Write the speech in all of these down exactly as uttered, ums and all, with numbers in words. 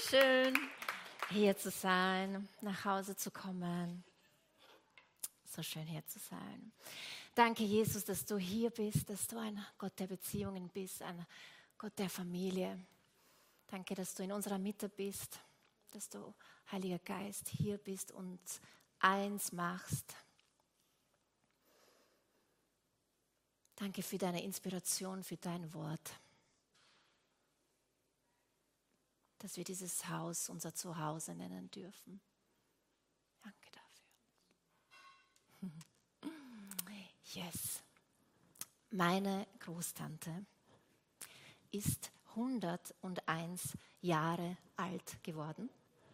schön, hier zu sein, nach Hause zu kommen. So schön, hier zu sein. Danke, Jesus, dass du hier bist, dass du ein Gott der Beziehungen bist, ein Gott der Familie. Danke, dass du in unserer Mitte bist, dass du, Heiliger Geist, hier bist und eins machst. Danke für deine Inspiration, für dein Wort. Dass wir dieses Haus unser Zuhause nennen dürfen. Danke dafür. Yes. Meine Großtante ist hunderteins Jahre alt geworden.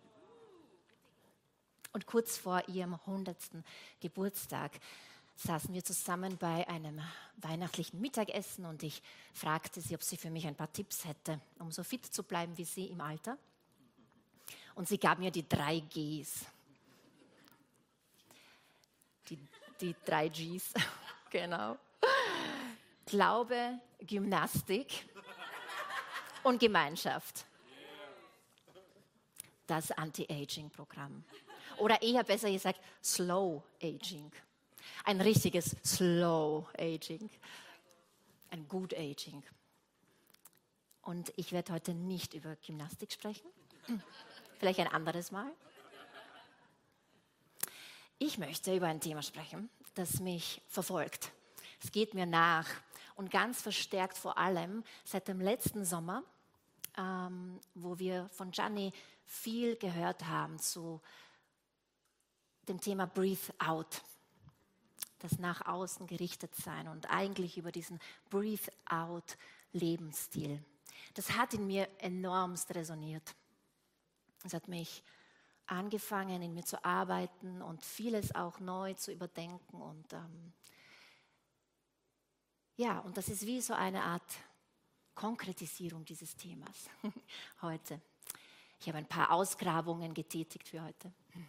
Und kurz vor ihrem hundertsten Geburtstag saßen wir zusammen bei einem weihnachtlichen Mittagessen und ich fragte sie, ob sie für mich ein paar Tipps hätte, um so fit zu bleiben wie sie im Alter. Und sie gab mir die drei Gs. Die, die drei Gs, genau. Glaube, Gymnastik und Gemeinschaft. Das Anti-Aging-Programm. Oder eher besser gesagt, Slow Aging. Ein richtiges Slow Aging. Ein Good Aging. Und ich werde heute nicht über Gymnastik sprechen. Vielleicht ein anderes Mal. Ich möchte über ein Thema sprechen, das mich verfolgt. Es geht mir nach und ganz verstärkt vor allem seit dem letzten Sommer, ähm, wo wir von Gianni viel gehört haben zu dem Thema Breathe Out. Das nach außen gerichtet sein und eigentlich über diesen Breathe-out-Lebensstil. Das hat in mir enormst resoniert. Es hat mich angefangen, in mir zu arbeiten und vieles auch neu zu überdenken. Und ähm, ja, und das ist wie so eine Art Konkretisierung dieses Themas heute. Ich habe ein paar Ausgrabungen getätigt für heute.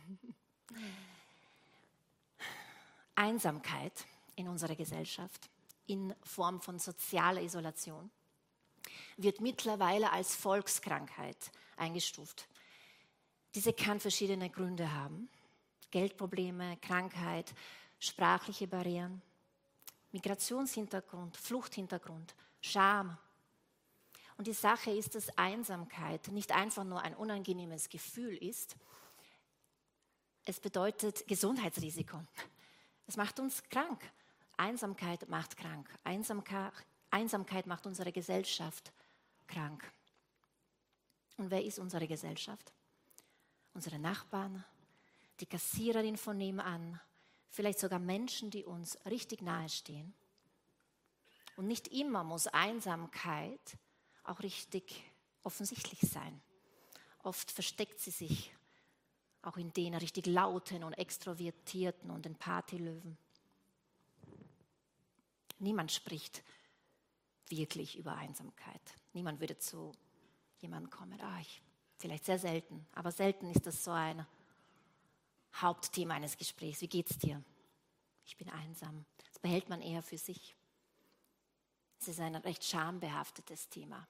Einsamkeit in unserer Gesellschaft in Form von sozialer Isolation wird mittlerweile als Volkskrankheit eingestuft. Diese kann verschiedene Gründe haben. Geldprobleme, Krankheit, sprachliche Barrieren, Migrationshintergrund, Fluchthintergrund, Scham. Und die Sache ist, dass Einsamkeit nicht einfach nur ein unangenehmes Gefühl ist, es bedeutet Gesundheitsrisiko. Es macht uns krank. Einsamkeit macht krank. Einsamkeit, Einsamkeit macht unsere Gesellschaft krank. Und wer ist unsere Gesellschaft? Unsere Nachbarn, die Kassiererin von nebenan, vielleicht sogar Menschen, die uns richtig nahe stehen. Und nicht immer muss Einsamkeit auch richtig offensichtlich sein. Oft versteckt sie sich auch in den richtig lauten und extrovertierten und den Partylöwen. Niemand spricht wirklich über Einsamkeit. Niemand würde zu jemandem kommen, ah, ich, vielleicht sehr selten, aber selten ist das so ein Hauptthema eines Gesprächs. Wie geht's dir? Ich bin einsam. Das behält man eher für sich. Es ist ein recht schambehaftetes Thema.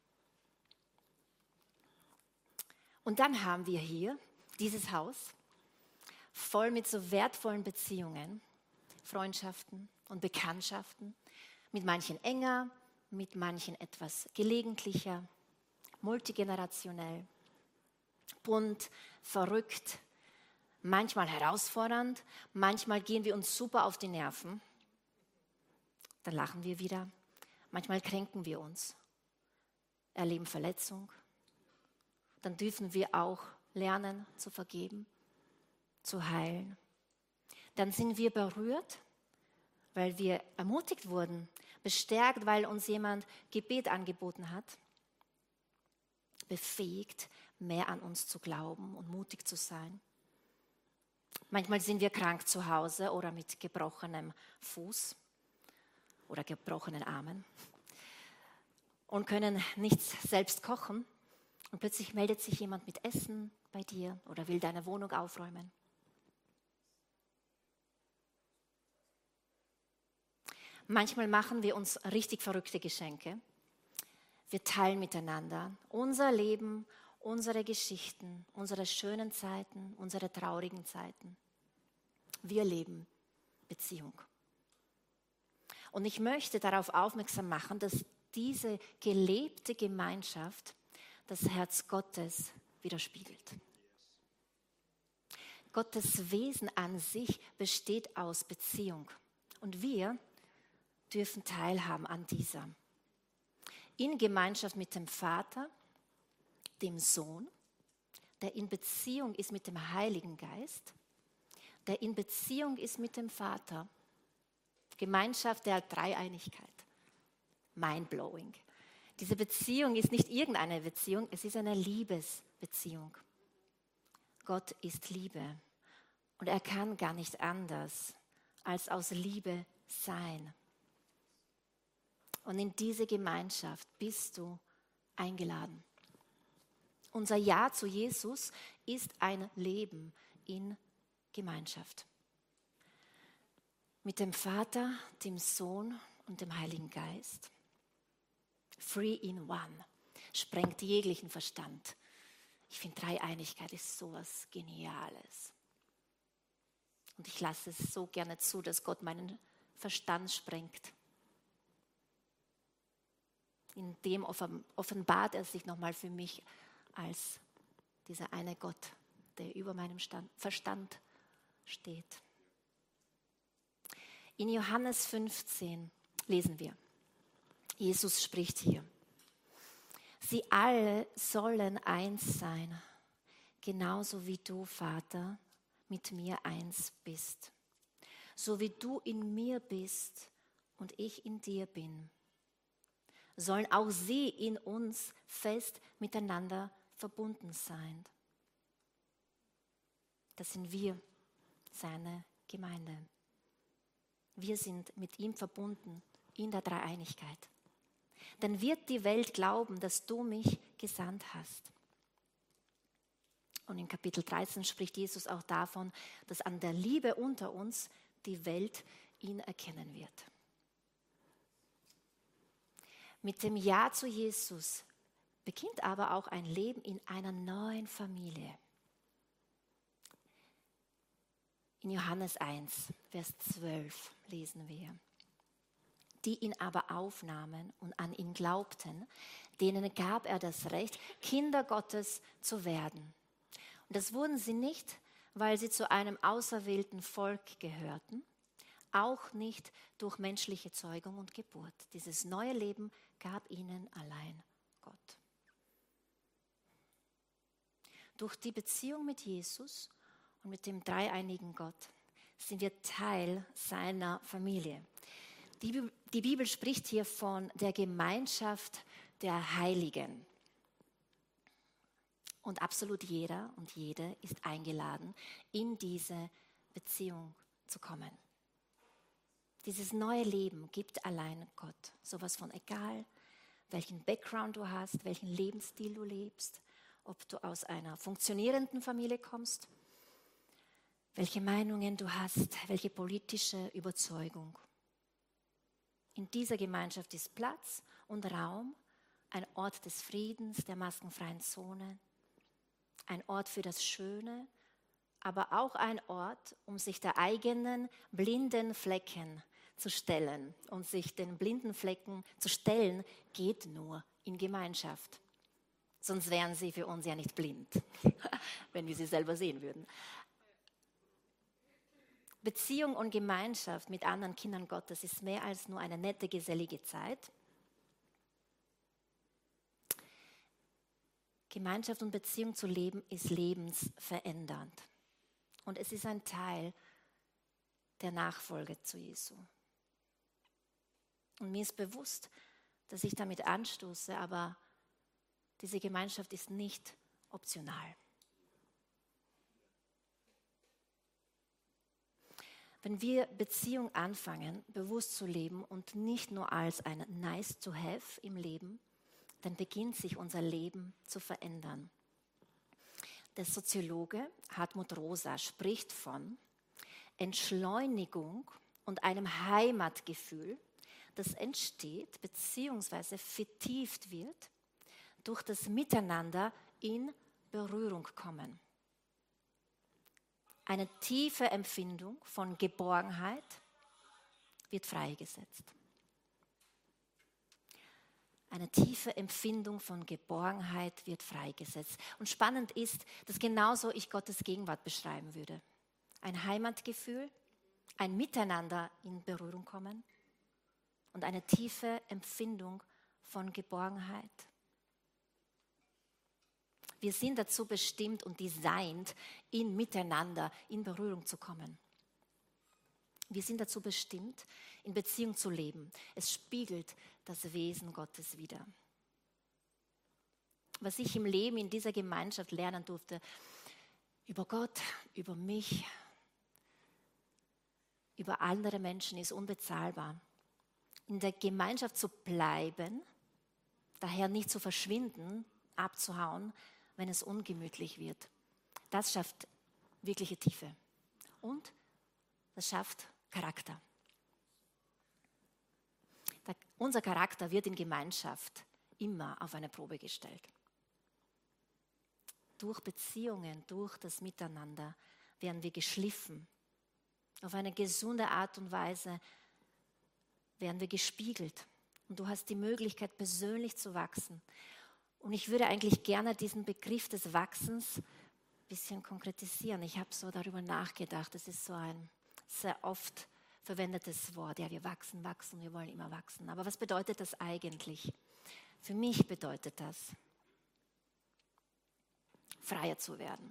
Und dann haben wir hier dieses Haus, voll mit so wertvollen Beziehungen, Freundschaften und Bekanntschaften, mit manchen enger, mit manchen etwas gelegentlicher, multigenerationell, bunt, verrückt, manchmal herausfordernd, manchmal gehen wir uns super auf die Nerven, dann lachen wir wieder, manchmal kränken wir uns, erleben Verletzung, dann dürfen wir auch lernen zu vergeben, zu heilen. Dann sind wir berührt, weil wir ermutigt wurden, bestärkt, weil uns jemand Gebet angeboten hat, befähigt, mehr an uns zu glauben und mutig zu sein. Manchmal sind wir krank zu Hause oder mit gebrochenem Fuß oder gebrochenen Armen und können nichts selbst kochen. Und plötzlich meldet sich jemand mit Essen bei dir oder will deine Wohnung aufräumen. Manchmal machen wir uns richtig verrückte Geschenke. Wir teilen miteinander unser Leben unsere Geschichten, unsere schönen Zeiten, unsere traurigen Zeiten. Wir leben Beziehung. Und ich möchte darauf aufmerksam machen, dass diese gelebte Gemeinschaft das Herz Gottes widerspiegelt. Gottes Wesen an sich besteht aus Beziehung. Und wir dürfen teilhaben an dieser. In Gemeinschaft mit dem Vater, dem Sohn, der in Beziehung ist mit dem Heiligen Geist, der in Beziehung ist mit dem Vater. Gemeinschaft der Dreieinigkeit. Mindblowing. Diese Beziehung ist nicht irgendeine Beziehung, es ist eine Liebesbeziehung. Gott ist Liebe und er kann gar nicht anders als aus Liebe sein. Und in diese Gemeinschaft bist du eingeladen. Unser Ja zu Jesus ist ein Leben in Gemeinschaft. Mit dem Vater, dem Sohn und dem Heiligen Geist. Three in one. Sprengt jeglichen Verstand. Ich finde, Dreieinigkeit ist sowas Geniales. Und ich lasse es so gerne zu, dass Gott meinen Verstand sprengt. In dem offenbart er sich nochmal für mich als dieser eine Gott, der über meinem Verstand steht. In Johannes fünfzehn lesen wir, Jesus spricht hier, sie alle sollen eins sein, genauso wie du, Vater, mit mir eins bist. So wie du in mir bist und ich in dir bin, sollen auch sie in uns fest miteinander verbunden sein. Das sind wir, seine Gemeinde. Wir sind mit ihm verbunden in der Dreieinigkeit. Dann wird die Welt glauben, dass du mich gesandt hast. Und in Kapitel dreizehn spricht Jesus auch davon, dass an der Liebe unter uns die Welt ihn erkennen wird. Mit dem Ja zu Jesus beginnt aber auch ein Leben in einer neuen Familie. In Johannes eins, Vers zwölf lesen wir. Die ihn aber aufnahmen und an ihn glaubten, denen gab er das Recht, Kinder Gottes zu werden. Und das wurden sie nicht, weil sie zu einem auserwählten Volk gehörten, auch nicht durch menschliche Zeugung und Geburt. Dieses neue Leben gab ihnen allein Gott. Durch die Beziehung mit Jesus und mit dem dreieinigen Gott sind wir Teil seiner Familie. Die, die Bibel spricht hier von der Gemeinschaft der Heiligen. Und absolut jeder und jede ist eingeladen, in diese Beziehung zu kommen. Dieses neue Leben gibt allein Gott. Sowas von egal, welchen Background du hast, welchen Lebensstil du lebst, ob du aus einer funktionierenden Familie kommst, welche Meinungen du hast, welche politische Überzeugung. In dieser Gemeinschaft ist Platz und Raum, ein Ort des Friedens, der maskenfreien Zone, ein Ort für das Schöne, aber auch ein Ort, um sich der eigenen blinden Flecken zu stellen. Und sich den blinden Flecken zu stellen, geht nur in Gemeinschaft. Sonst wären sie für uns ja nicht blind, wenn wir sie selber sehen würden. Beziehung und Gemeinschaft mit anderen Kindern Gottes ist mehr als nur eine nette, gesellige Zeit. Gemeinschaft und Beziehung zu leben ist lebensverändernd. Und es ist ein Teil der Nachfolge zu Jesu. Und mir ist bewusst, dass ich damit anstoße, aber diese Gemeinschaft ist nicht optional. Wenn wir Beziehung anfangen, bewusst zu leben und nicht nur als ein nice to have im Leben, dann beginnt sich unser Leben zu verändern. Der Soziologe Hartmut Rosa spricht von Entschleunigung und einem Heimatgefühl, das entsteht bzw. vertieft wird durch das Miteinander in Berührung kommen. Eine tiefe Empfindung von Geborgenheit wird freigesetzt. Eine tiefe Empfindung von Geborgenheit wird freigesetzt. Und spannend ist, dass genauso ich Gottes Gegenwart beschreiben würde. Ein Heimatgefühl, ein Miteinander in Berührung kommen und eine tiefe Empfindung von Geborgenheit. Wir sind dazu bestimmt und designt, in Miteinander in Berührung zu kommen. Wir sind dazu bestimmt, in Beziehung zu leben. Es spiegelt das Wesen Gottes wider. Was ich im Leben in dieser Gemeinschaft lernen durfte, über Gott, über mich, über andere Menschen, ist unbezahlbar. In der Gemeinschaft zu bleiben, daher nicht zu verschwinden, abzuhauen, wenn es ungemütlich wird. Das schafft wirkliche Tiefe. Und das schafft Charakter. Der, unser Charakter wird in Gemeinschaft immer auf eine Probe gestellt. Durch Beziehungen, durch das Miteinander werden wir geschliffen. Auf eine gesunde Art und Weise werden wir gespiegelt. Und du hast die Möglichkeit, persönlich zu wachsen. Und ich würde eigentlich gerne diesen Begriff des Wachsens ein bisschen konkretisieren. Ich habe so darüber nachgedacht. Das ist so ein sehr oft verwendetes Wort. Ja, wir wachsen, wachsen, wir wollen immer wachsen. Aber was bedeutet das eigentlich? Für mich bedeutet das, freier zu werden.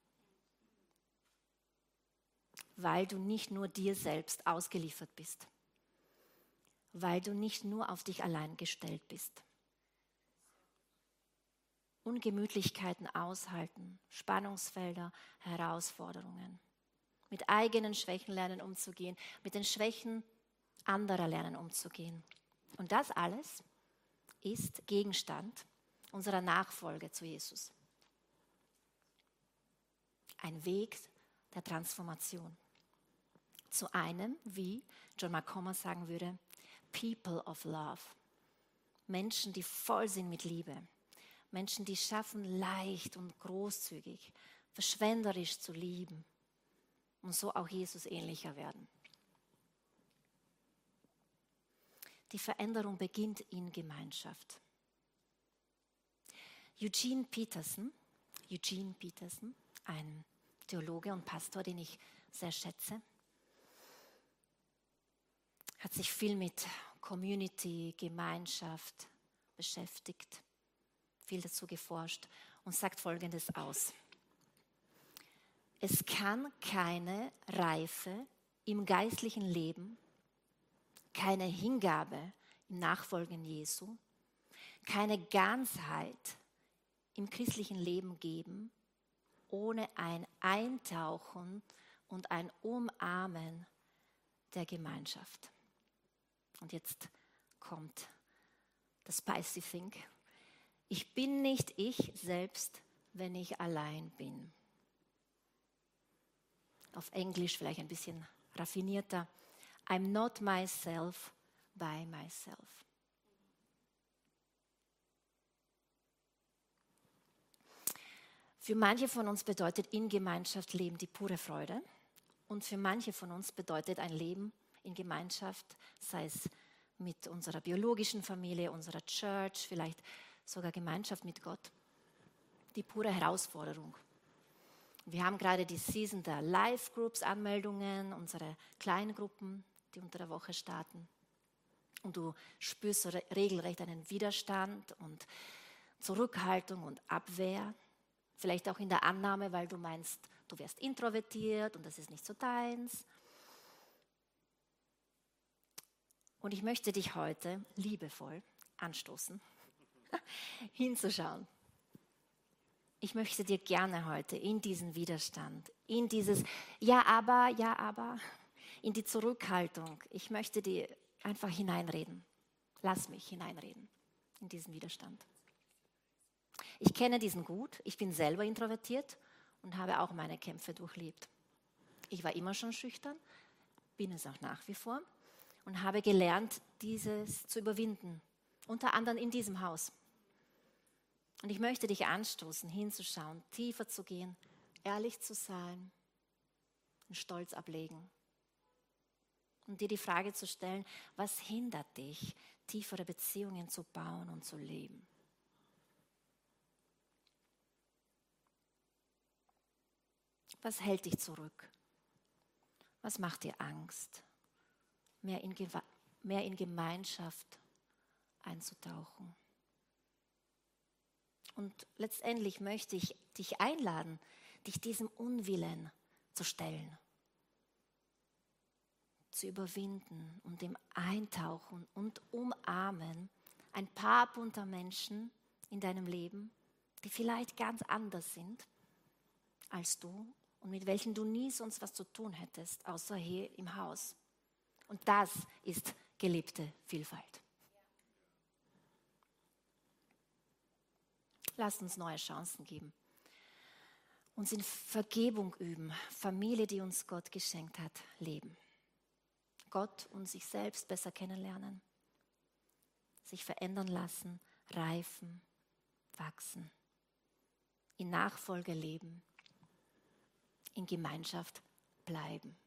Weil du nicht nur dir selbst ausgeliefert bist. Weil du nicht nur auf dich allein gestellt bist. Ungemütlichkeiten aushalten, Spannungsfelder, Herausforderungen. Mit eigenen Schwächen lernen umzugehen, mit den Schwächen anderer lernen umzugehen. Und das alles ist Gegenstand unserer Nachfolge zu Jesus. Ein Weg der Transformation. Zu einem, wie John McComber sagen würde, People of Love. Menschen, die voll sind mit Liebe. Menschen, die schaffen, leicht und großzügig, verschwenderisch zu lieben und so auch Jesus ähnlicher werden. Die Veränderung beginnt in Gemeinschaft. Eugene Peterson, Eugene Peterson, ein Theologe und Pastor, den ich sehr schätze, hat sich viel mit Community, Gemeinschaft beschäftigt, viel dazu geforscht und sagt Folgendes aus. Es kann keine Reife im geistlichen Leben, keine Hingabe im Nachfolgen Jesu, keine Ganzheit im christlichen Leben geben, ohne ein Eintauchen und ein Umarmen der Gemeinschaft. Und jetzt kommt das Spicy Thing. Ich bin nicht ich selbst, wenn ich allein bin. Auf Englisch vielleicht ein bisschen raffinierter. I'm not myself by myself. Für manche von uns bedeutet in Gemeinschaft Leben die pure Freude. Und für manche von uns bedeutet ein Leben in Gemeinschaft, sei es mit unserer biologischen Familie, unserer Church, vielleicht sogar Gemeinschaft mit Gott, die pure Herausforderung. Wir haben gerade die Season der Live-Groups-Anmeldungen, unsere Kleingruppen, die unter der Woche starten. Und du spürst so regelrecht einen Widerstand und Zurückhaltung und Abwehr. Vielleicht auch in der Annahme, weil du meinst, du wärst introvertiert und das ist nicht so deins. Und ich möchte dich heute liebevoll anstoßen, hinzuschauen. Ich möchte dir gerne heute in diesen Widerstand, in dieses Ja, aber, ja, aber, in die Zurückhaltung, ich möchte dir einfach hineinreden. Lass mich hineinreden in diesen Widerstand. Ich kenne diesen gut, ich bin selber introvertiert und habe auch meine Kämpfe durchlebt. Ich war immer schon schüchtern, bin es auch nach wie vor und habe gelernt, dieses zu überwinden, unter anderem in diesem Haus. Und ich möchte dich anstoßen, hinzuschauen, tiefer zu gehen, ehrlich zu sein, den Stolz ablegen und dir die Frage zu stellen, was hindert dich, tiefere Beziehungen zu bauen und zu leben? Was hält dich zurück? Was macht dir Angst, mehr in, Ge- mehr in Gemeinschaft einzutauchen? Und letztendlich möchte ich dich einladen, dich diesem Unwillen zu stellen, zu überwinden und dem Eintauchen und Umarmen ein paar bunter Menschen in deinem Leben, die vielleicht ganz anders sind als du und mit welchen du nie sonst was zu tun hättest, außer hier im Haus. Und das ist gelebte Vielfalt. Lasst uns neue Chancen geben. Uns in Vergebung üben, Familie, die uns Gott geschenkt hat, leben. Gott und sich selbst besser kennenlernen, sich verändern lassen, reifen, wachsen, in Nachfolge leben, in Gemeinschaft bleiben.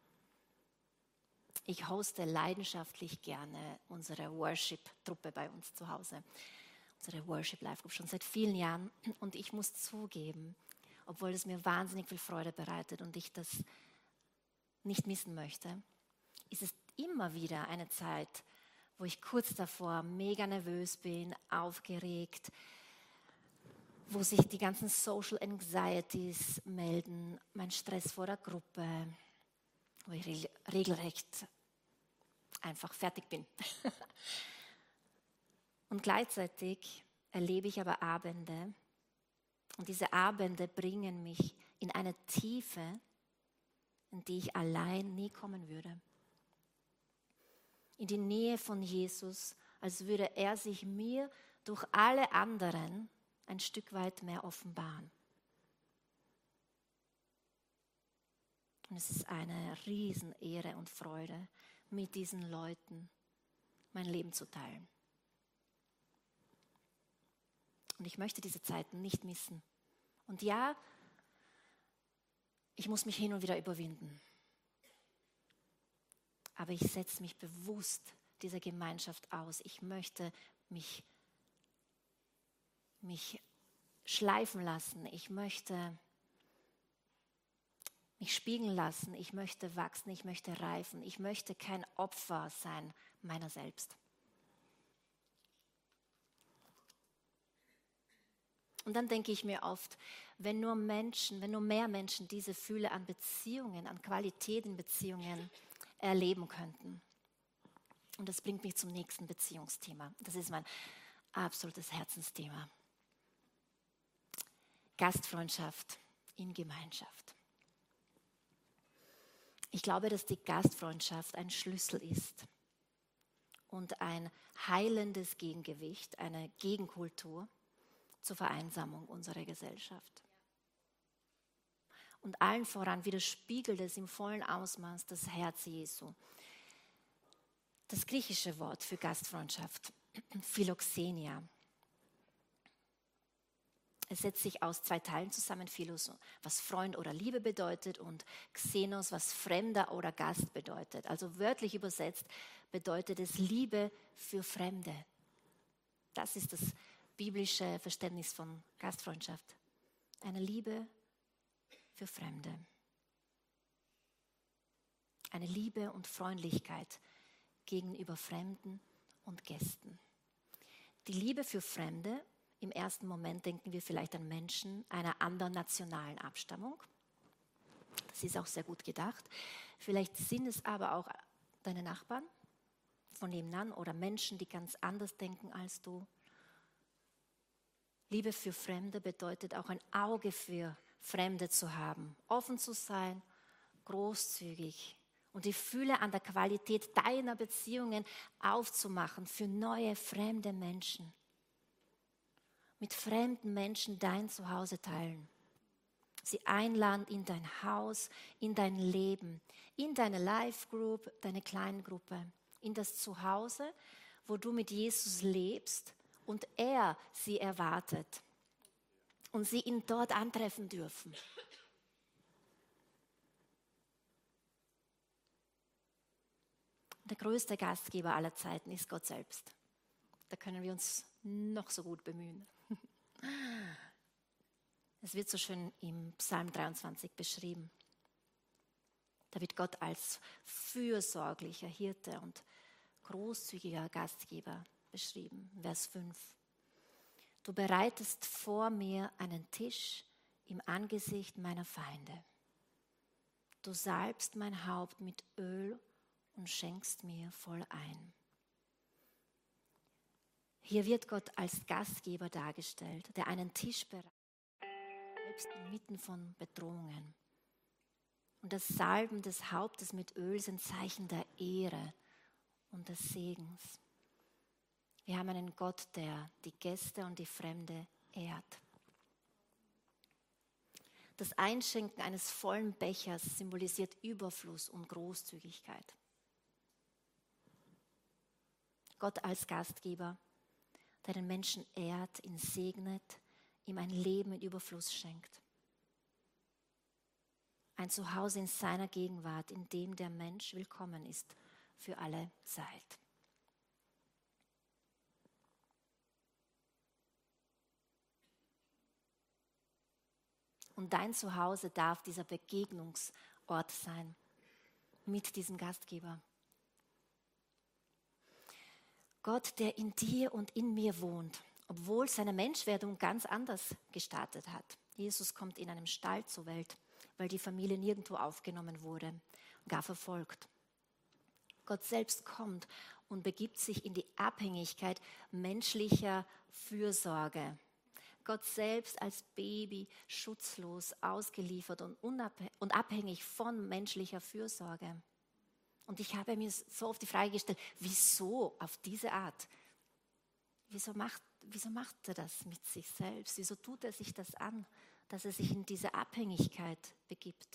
Ich hoste leidenschaftlich gerne unsere Worship-Truppe bei uns zu Hause, unsere Worship-Life-Group schon seit vielen Jahren. Und ich muss zugeben, obwohl es mir wahnsinnig viel Freude bereitet und ich das nicht missen möchte, ist es immer wieder eine Zeit, wo ich kurz davor mega nervös bin, aufgeregt, wo sich die ganzen Social Anxieties melden, mein Stress vor der Gruppe, wo ich regelrecht einfach fertig bin. Und gleichzeitig erlebe ich aber Abende, und diese Abende bringen mich in eine Tiefe, in die ich allein nie kommen würde. In die Nähe von Jesus, als würde er sich mir durch alle anderen ein Stück weit mehr offenbaren. Und es ist eine Riesenehre und Freude, mit diesen Leuten mein Leben zu teilen. Und ich möchte diese Zeiten nicht missen. Und ja, ich muss mich hin und wieder überwinden. Aber ich setze mich bewusst dieser Gemeinschaft aus. Ich möchte mich, mich schleifen lassen. Ich möchte mich spiegeln lassen. Ich möchte wachsen. Ich möchte reifen. Ich möchte kein Opfer sein meiner selbst. Und dann denke ich mir oft, wenn nur Menschen, wenn nur mehr Menschen diese Fülle an Beziehungen, an Qualität in Beziehungen erleben könnten. Und das bringt mich zum nächsten Beziehungsthema. Das ist mein absolutes Herzensthema. Gastfreundschaft in Gemeinschaft. Ich glaube, dass die Gastfreundschaft ein Schlüssel ist und ein heilendes Gegengewicht, eine Gegenkultur zur Vereinsamung unserer Gesellschaft. Und allen voran widerspiegelt es im vollen Ausmaß das Herz Jesu. Das griechische Wort für Gastfreundschaft, Philoxenia. Es setzt sich aus zwei Teilen zusammen, Philos, was Freund oder Liebe bedeutet, und Xenos, was Fremder oder Gast bedeutet. Also wörtlich übersetzt bedeutet es Liebe für Fremde. Das ist das biblische Verständnis von Gastfreundschaft. Eine Liebe für Fremde. Eine Liebe und Freundlichkeit gegenüber Fremden und Gästen. Die Liebe für Fremde, im ersten Moment denken wir vielleicht an Menschen einer anderen nationalen Abstammung. Das ist auch sehr gut gedacht. Vielleicht sind es aber auch deine Nachbarn von nebenan oder Menschen, die ganz anders denken als du. Liebe für Fremde bedeutet auch ein Auge für Fremde zu haben, offen zu sein, großzügig und die Fülle an der Qualität deiner Beziehungen aufzumachen für neue, fremde Menschen. Mit fremden Menschen dein Zuhause teilen. Sie einladen in dein Haus, in dein Leben, in deine Life-Group, deine Kleingruppe, in das Zuhause, wo du mit Jesus lebst und er sie erwartet. und sie ihn dort antreffen dürfen. Der größte Gastgeber aller Zeiten ist Gott selbst. Da können wir uns noch so gut bemühen. Es wird so schön im Psalm dreiundzwanzig beschrieben. Da wird Gott als fürsorglicher Hirte und großzügiger Gastgeber beschrieben. Vers fünf. Du bereitest vor mir einen Tisch im Angesicht meiner Feinde. Du salbst mein Haupt mit Öl und schenkst mir voll ein. Hier wird Gott als Gastgeber dargestellt, der einen Tisch bereitet, selbst inmitten von Bedrohungen. Und das Salben des Hauptes mit Öl ist ein Zeichen der Ehre und des Segens. Wir haben einen Gott, der die Gäste und die Fremde ehrt. Das Einschenken eines vollen Bechers symbolisiert Überfluss und Großzügigkeit. Gott als Gastgeber, der den Menschen ehrt, ihn segnet, ihm ein Leben in Überfluss schenkt. Ein Zuhause in seiner Gegenwart, in dem der Mensch willkommen ist für alle Zeit. Und dein Zuhause darf dieser Begegnungsort sein mit diesem Gastgeber. Gott, der in dir und in mir wohnt, obwohl seine Menschwerdung ganz anders gestartet hat. Jesus kommt in einem Stall zur Welt, weil die Familie nirgendwo aufgenommen wurde, gar verfolgt. Gott selbst kommt und begibt sich in die Abhängigkeit menschlicher Fürsorge. Gott selbst als Baby schutzlos, ausgeliefert und, unabhäng- und abhängig von menschlicher Fürsorge. Und ich habe mir so oft die Frage gestellt, wieso auf diese Art? Wieso macht, wieso macht er das mit sich selbst? Wieso tut er sich das an, dass er sich in diese Abhängigkeit begibt?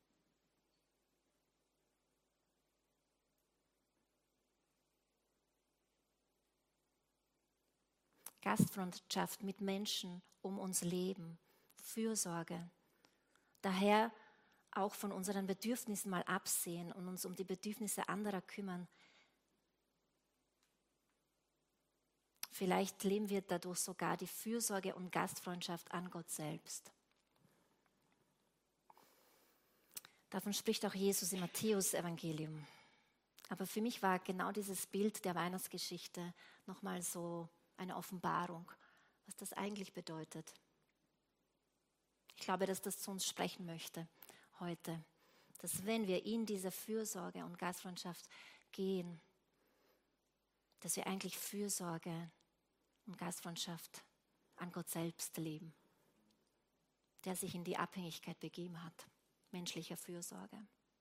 Gastfreundschaft mit Menschen um uns leben, Fürsorge. Daher auch von unseren Bedürfnissen mal absehen und uns um die Bedürfnisse anderer kümmern. Vielleicht leben wir dadurch sogar die Fürsorge und Gastfreundschaft an Gott selbst. Davon spricht auch Jesus im Matthäus-Evangelium. Aber für mich war genau dieses Bild der Weihnachtsgeschichte nochmal so eine Offenbarung, was das eigentlich bedeutet. Ich glaube, dass das zu uns sprechen möchte heute, dass wenn wir in diese Fürsorge und Gastfreundschaft gehen, dass wir eigentlich Fürsorge und Gastfreundschaft an Gott selbst leben, der sich in die Abhängigkeit begeben hat, menschlicher Fürsorge.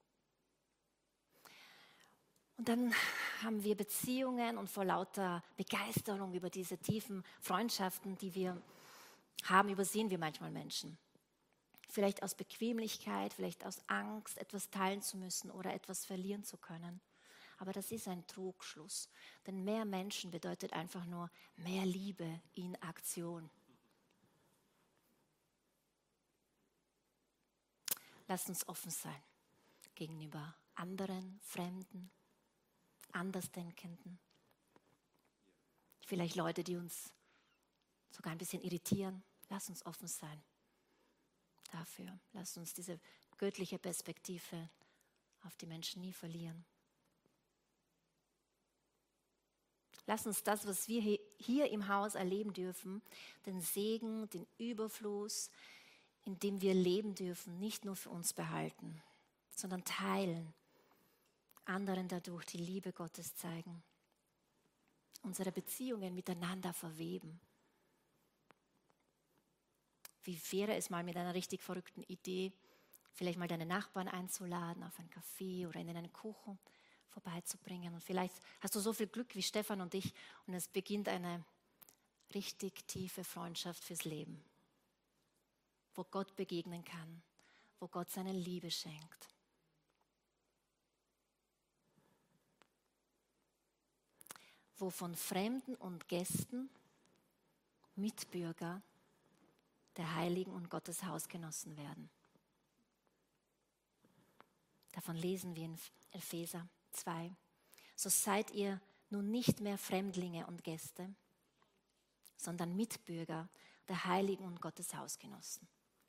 Und dann haben wir Beziehungen und vor lauter Begeisterung über diese tiefen Freundschaften, die wir haben, übersehen wir manchmal Menschen. Vielleicht aus Bequemlichkeit, vielleicht aus Angst, etwas teilen zu müssen oder etwas verlieren zu können. Aber das ist ein Trugschluss, denn mehr Menschen bedeutet einfach nur mehr Liebe in Aktion. Lasst uns offen sein gegenüber anderen, Fremden, Andersdenkenden. Vielleicht Leute, die uns sogar ein bisschen irritieren. Lasst uns offen sein dafür. Lasst uns diese göttliche Perspektive auf die Menschen nie verlieren. Lasst uns das, was wir hier im Haus erleben dürfen, den Segen, den Überfluss, in dem wir leben dürfen, nicht nur für uns behalten, sondern teilen, anderen dadurch die Liebe Gottes zeigen, unsere Beziehungen miteinander verweben. Wie wäre es mal mit einer richtig verrückten Idee, vielleicht mal deine Nachbarn einzuladen auf einen Kaffee oder in einen Kuchen vorbeizubringen. Und vielleicht hast du so viel Glück wie Stefan und ich und es beginnt eine richtig tiefe Freundschaft fürs Leben, wo Gott begegnen kann, wo Gott seine Liebe schenkt. Wo von Fremden und Gästen, Mitbürger, der Heiligen und Gottes Hausgenossen werden. Davon lesen wir in Epheser zwei. So seid ihr nun nicht mehr Fremdlinge und Gäste, sondern Mitbürger der Heiligen und Gottes Hausgenossen.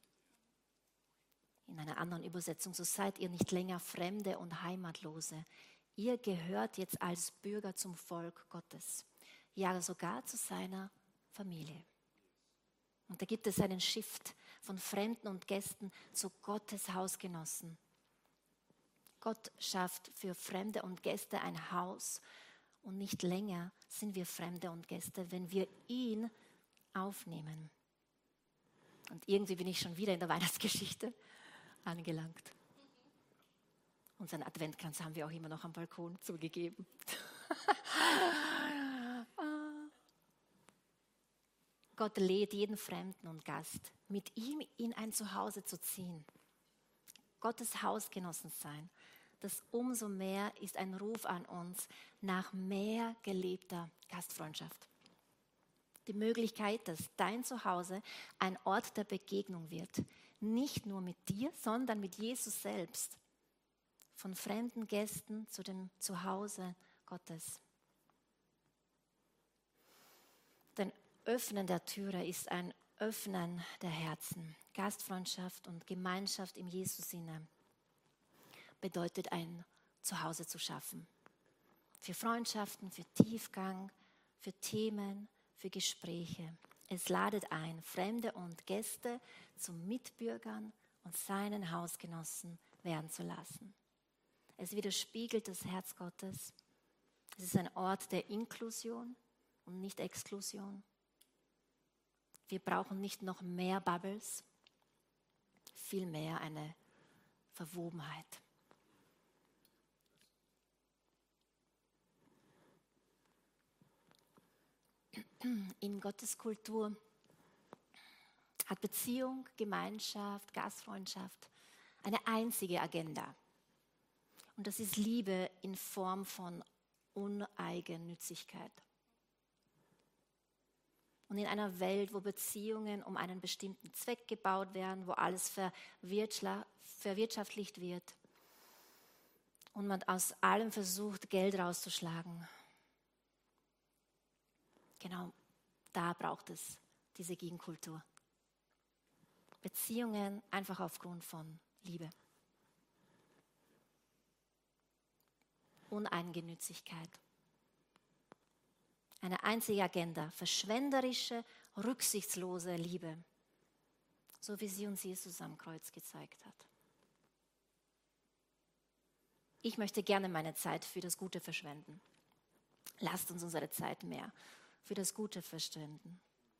In einer anderen Übersetzung, so seid ihr nicht länger Fremde und Heimatlose. Ihr gehört jetzt als Bürger zum Volk Gottes, ja sogar zu seiner Familie. Und da gibt es einen Shift von Fremden und Gästen zu Gottes Hausgenossen. Gott schafft für Fremde und Gäste ein Haus und nicht länger sind wir Fremde und Gäste, wenn wir ihn aufnehmen. Und irgendwie bin ich schon wieder in der Weihnachtsgeschichte angelangt. Unseren Adventkranz haben wir auch immer noch am Balkon zugegeben. Gott lädt jeden Fremden und Gast, mit ihm in ein Zuhause zu ziehen. Gottes Hausgenossen sein. Das umso mehr ist ein Ruf an uns nach mehr gelebter Gastfreundschaft. Die Möglichkeit, dass dein Zuhause ein Ort der Begegnung wird. Nicht nur mit dir, sondern mit Jesus selbst. Von fremden Gästen zu dem Zuhause Gottes. Denn Öffnen der Türe ist ein Öffnen der Herzen. Gastfreundschaft und Gemeinschaft im Jesus-Sinne bedeutet, ein Zuhause zu schaffen. Für Freundschaften, für Tiefgang, für Themen, für Gespräche. Es ladet ein, Fremde und Gäste zu Mitbürgern und seinen Hausgenossen werden zu lassen. Es widerspiegelt das Herz Gottes. Es ist ein Ort der Inklusion und nicht Exklusion. Wir brauchen nicht noch mehr Bubbles, vielmehr eine Verwobenheit. In Gottes Kultur hat Beziehung, Gemeinschaft, Gastfreundschaft eine einzige Agenda. Und das ist Liebe in Form von Uneigennützigkeit. Und in einer Welt, wo Beziehungen um einen bestimmten Zweck gebaut werden, wo alles verwirtschaftlicht wird und man aus allem versucht, Geld rauszuschlagen, genau da braucht es diese Gegenkultur. Beziehungen einfach aufgrund von Liebe. Uneingenützigkeit. Eine einzige Agenda, verschwenderische, rücksichtslose Liebe, so wie sie uns Jesus am Kreuz gezeigt hat. Ich möchte gerne meine Zeit für das Gute verschwenden. Lasst uns unsere Zeit mehr für das Gute verschwenden.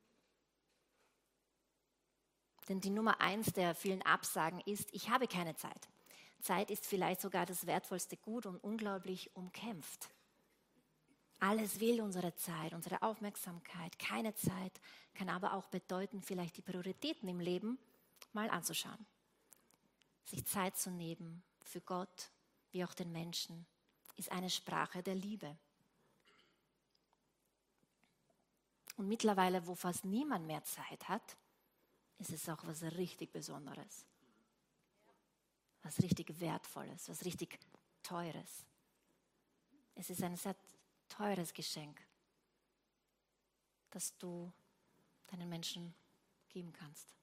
Denn die Nummer eins der vielen Absagen ist, ich habe keine Zeit. Zeit ist vielleicht sogar das wertvollste Gut und unglaublich umkämpft. Alles will unsere Zeit, unsere Aufmerksamkeit. Keine Zeit kann aber auch bedeuten, vielleicht die Prioritäten im Leben mal anzuschauen. Sich Zeit zu nehmen für Gott wie auch den Menschen ist eine Sprache der Liebe. Und mittlerweile, wo fast niemand mehr Zeit hat, ist es auch was richtig Besonderes. Was richtig Wertvolles, was richtig Teures. Es ist ein sehr teures Geschenk, das du deinen Menschen geben kannst.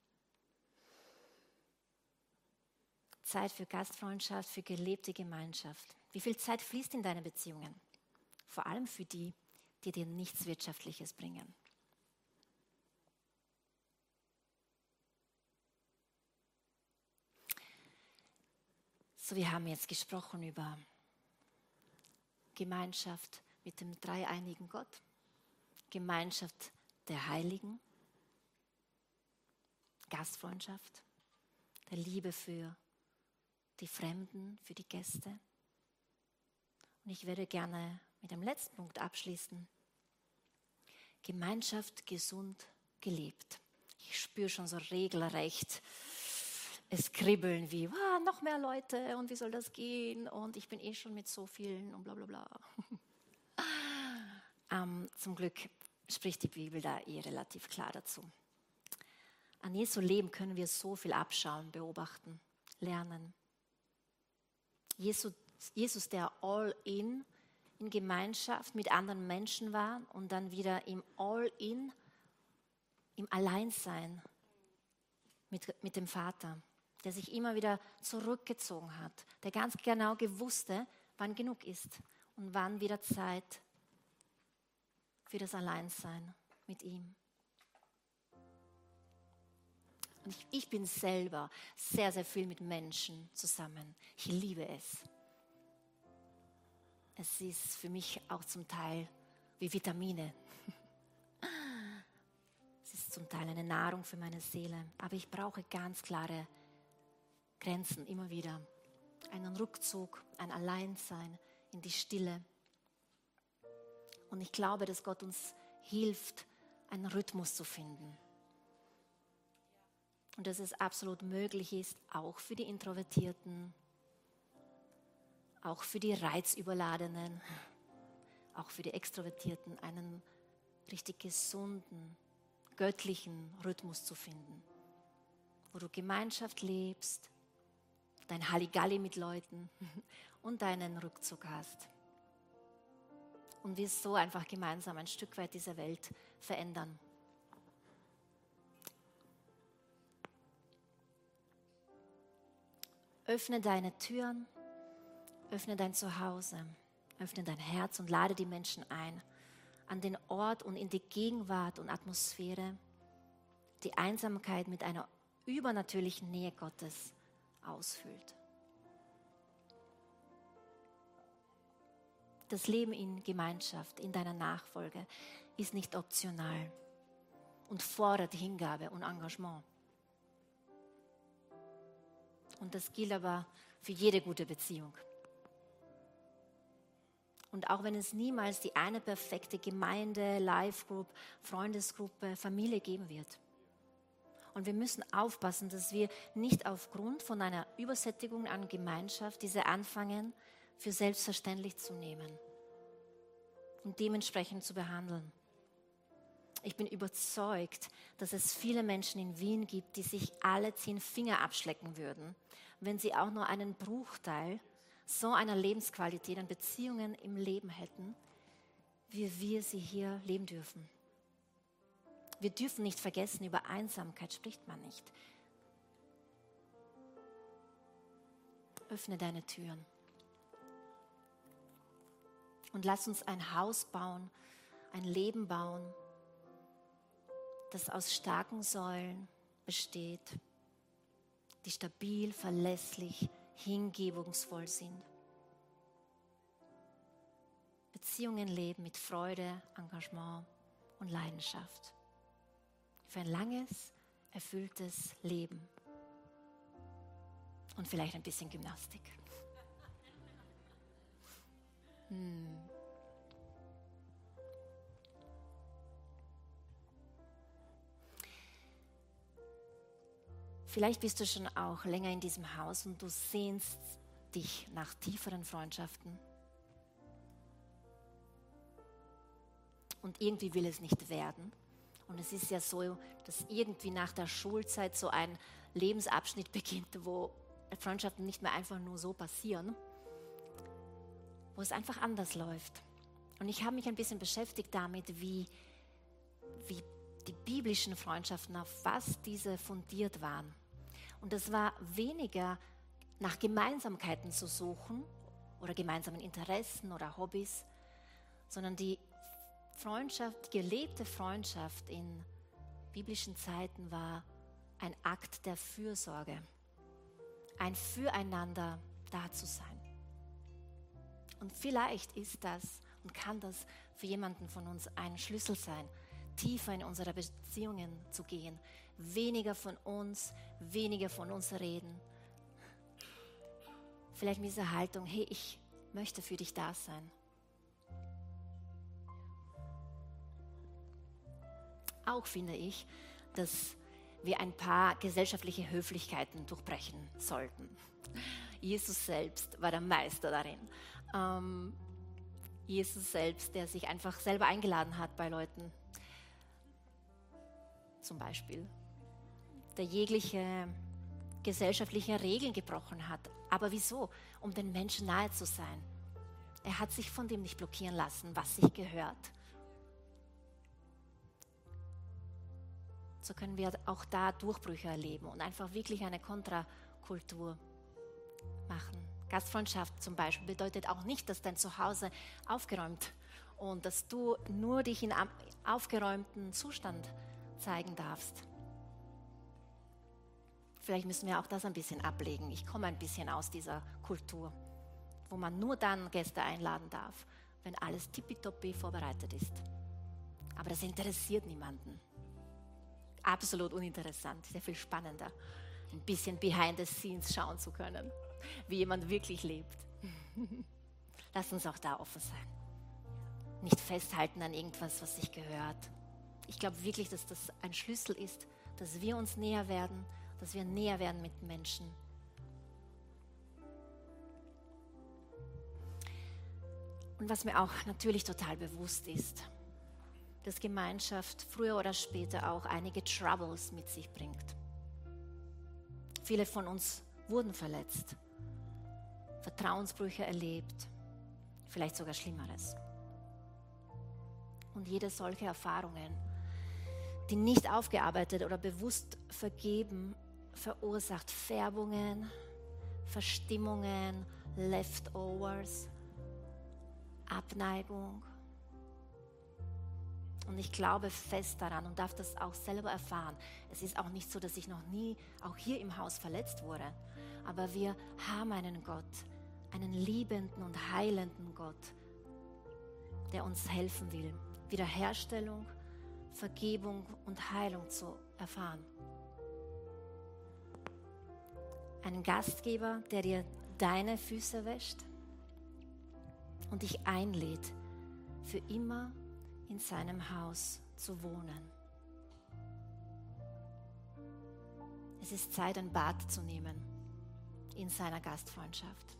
Zeit für Gastfreundschaft, für gelebte Gemeinschaft. Wie viel Zeit fließt in deine Beziehungen? Vor allem für die, die dir nichts Wirtschaftliches bringen. So, wir haben jetzt gesprochen über Gemeinschaft mit dem dreieinigen Gott, Gemeinschaft der Heiligen, Gastfreundschaft, der Liebe für die Fremden, für die Gäste. Und ich würde gerne mit dem letzten Punkt abschließen. Gemeinschaft gesund gelebt. Ich spüre schon so regelrecht es kribbeln wie, wow, noch mehr Leute und wie soll das gehen und ich bin eh schon mit so vielen und bla bla bla. ähm, zum Glück spricht die Bibel da eh relativ klar dazu. An Jesu Leben können wir so viel abschauen, beobachten, lernen. Jesus, Jesus, der all in, in Gemeinschaft mit anderen Menschen war und dann wieder im all in, im Alleinsein mit, mit dem Vater, der sich immer wieder zurückgezogen hat, der ganz genau gewusste, wann genug ist und wann wieder Zeit für das Alleinsein mit ihm. Und ich, ich bin selber sehr, sehr viel mit Menschen zusammen. Ich liebe es. Es ist für mich auch zum Teil wie Vitamine. Es ist zum Teil eine Nahrung für meine Seele. Aber ich brauche ganz klare Grenzen immer wieder. Einen Rückzug, ein Alleinsein in die Stille. Und ich glaube, dass Gott uns hilft, einen Rhythmus zu finden. Und dass es absolut möglich ist, auch für die Introvertierten, auch für die Reizüberladenen, auch für die Extrovertierten, einen richtig gesunden, göttlichen Rhythmus zu finden, wo du Gemeinschaft lebst, dein Halligalli mit Leuten und deinen Rückzug hast. Und wir so einfach gemeinsam ein Stück weit diese Welt verändern. Öffne deine Türen, öffne dein Zuhause, öffne dein Herz und lade die Menschen ein an den Ort und in die Gegenwart und Atmosphäre, die Einsamkeit mit einer übernatürlichen Nähe Gottes ausfüllt. Das Leben in Gemeinschaft, in deiner Nachfolge ist nicht optional und fordert Hingabe und Engagement. Und das gilt aber für jede gute Beziehung. Und auch wenn es niemals die eine perfekte Gemeinde, Life-Group, Freundesgruppe, Familie geben wird. Und wir müssen aufpassen, dass wir nicht aufgrund von einer Übersättigung an Gemeinschaft diese anfangen, für selbstverständlich zu nehmen und dementsprechend zu behandeln. Ich bin überzeugt, dass es viele Menschen in Wien gibt, die sich alle zehn Finger abschlecken würden, wenn sie auch nur einen Bruchteil so einer Lebensqualität an Beziehungen im Leben hätten, wie wir sie hier leben dürfen. Wir dürfen nicht vergessen, über Einsamkeit spricht man nicht. Öffne deine Türen und lass uns ein Haus bauen, ein Leben bauen, das aus starken Säulen besteht, die stabil, verlässlich, hingebungsvoll sind. Beziehungen leben mit Freude, Engagement und Leidenschaft. Für ein langes, erfülltes Leben. Und vielleicht ein bisschen Gymnastik. Hm. Vielleicht bist du schon auch länger in diesem Haus und du sehnst dich nach tieferen Freundschaften. Und irgendwie will es nicht werden. Und es ist ja so, dass irgendwie nach der Schulzeit so ein Lebensabschnitt beginnt, wo Freundschaften nicht mehr einfach nur so passieren, wo es einfach anders läuft. Und ich habe mich ein bisschen beschäftigt damit, wie, wie die biblischen Freundschaften, auf was diese fundiert waren. Und es war weniger nach Gemeinsamkeiten zu suchen oder gemeinsamen Interessen oder Hobbys, sondern die Freundschaft, die gelebte Freundschaft in biblischen Zeiten war ein Akt der Fürsorge, ein Füreinander da zu sein. Und vielleicht ist das und kann das für jemanden von uns ein Schlüssel sein, tiefer in unsere Beziehungen zu gehen, weniger von uns, weniger von uns reden. Vielleicht mit dieser Haltung, hey, ich möchte für dich da sein. Auch finde ich, dass wir ein paar gesellschaftliche Höflichkeiten durchbrechen sollten. Jesus selbst war der Meister darin. Ähm, Jesus selbst, der sich einfach selber eingeladen hat bei Leuten. Zum Beispiel. der jegliche gesellschaftliche Regeln gebrochen hat. Aber wieso? Um den Menschen nahe zu sein. Er hat sich von dem nicht blockieren lassen, was sich gehört. So können wir auch da Durchbrüche erleben und einfach wirklich eine Kontrakultur machen. Gastfreundschaft zum Beispiel bedeutet auch nicht, dass dein Zuhause aufgeräumt und dass du nur dich in aufgeräumten Zustand zeigen darfst. Vielleicht müssen wir auch das ein bisschen ablegen. Ich komme ein bisschen aus dieser Kultur, wo man nur dann Gäste einladen darf, wenn alles tippitoppi vorbereitet ist. Aber das interessiert niemanden. Absolut uninteressant, sehr viel spannender, ein bisschen behind the scenes schauen zu können, wie jemand wirklich lebt. Lass uns auch da offen sein. Nicht festhalten an irgendwas, was sich gehört. Ich glaube wirklich, dass das ein Schlüssel ist, dass wir uns näher werden, dass wir näher werden mit Menschen. Und was mir auch natürlich total bewusst ist, dass Gemeinschaft früher oder später auch einige Troubles mit sich bringt. Viele von uns wurden verletzt, Vertrauensbrüche erlebt, vielleicht sogar Schlimmeres. Und jede solche Erfahrungen, die nicht aufgearbeitet oder bewusst vergeben, verursacht Färbungen, Verstimmungen, Leftovers, Abneigung. Und ich glaube fest daran und darf das auch selber erfahren. Es ist auch nicht so, dass ich noch nie, auch hier im Haus, verletzt wurde. Aber wir haben einen Gott, einen liebenden und heilenden Gott, der uns helfen will, Wiederherstellung, Vergebung und Heilung zu erfahren. Einen Gastgeber, der dir deine Füße wäscht und dich einlädt, für immer in seinem Haus zu wohnen. Es ist Zeit, ein Bad zu nehmen in seiner Gastfreundschaft.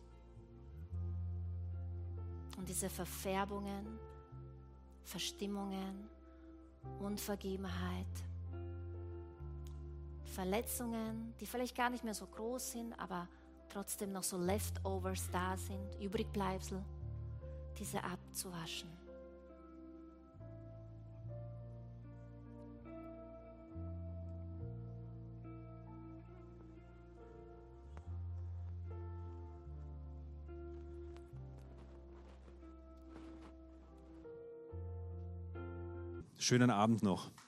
Und diese Verfärbungen, Verstimmungen, Unvergebenheit, Verletzungen, die vielleicht gar nicht mehr so groß sind, aber trotzdem noch so Leftovers da sind, Übrigbleibsel, diese abzuwaschen. Schönen Abend noch.